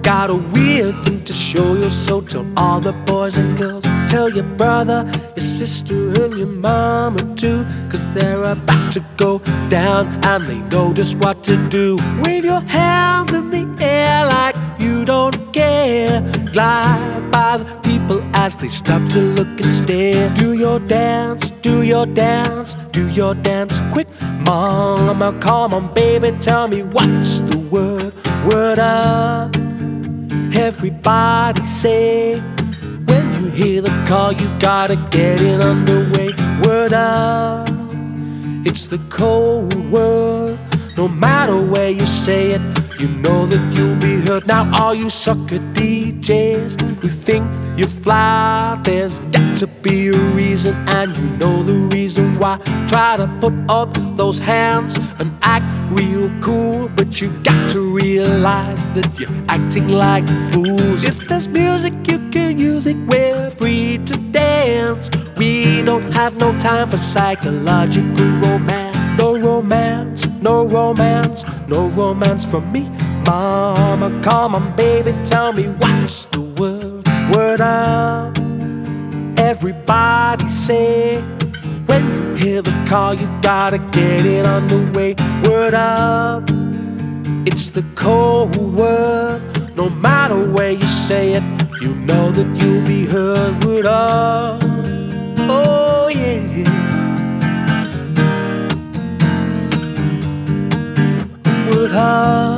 got a weird thing to show you, so tell all the boys and girls. Tell your brother, your sister, and your mama too, 'cause they're about to go down and they know just what to do. Wave your hands in the air like you don't care. Glide by the people as they stop to look and stare. Do your dance, do your dance, do your dance quick. Mama, come on baby, tell me what's the word. Word up, everybody say. When you hear the call, you gotta get it underway. Word up, it's the cold word. No matter where you say it, you know that you'll be heard. Now all you sucker DJs who think you fly, there's got to be a reason, and you know the reason why. Try to put up those hands and act real cool, but you've got to realize that you're acting like fools. If there's music, you can use it, we're free to dance. We don't have no time for psychological romance. No romance, no romance, no romance from me. Mama, come on baby, tell me what's the word. Word up, everybody say. When you hear the call, you gotta get it underway. Word up, it's the cold word. No matter where you say it, you know that you'll be heard. Word up, oh yeah. Word up.